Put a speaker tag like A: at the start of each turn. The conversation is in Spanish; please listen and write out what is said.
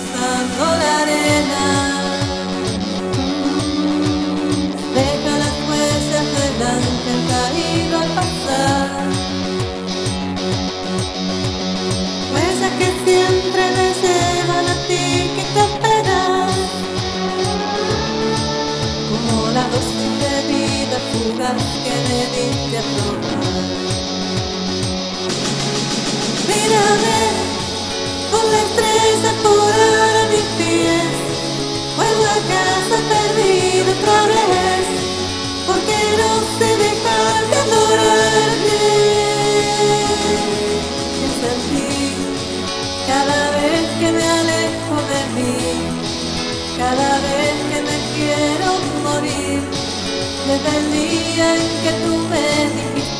A: rozando la arena. Deja las huellas del ángel caído al pasar, huellas que siempre me llevan a ti, que te esperas, como la dosis de vida fugaz que me diste a probar. Mírame con la estrella por ahora a mis pies, vuelvo a casa perdido otra vez, porque no sé dejar de adorarte. Pienso en ti cada vez que me alejo de mí, cada vez que me quiero morir, desde el día en que tú me dijiste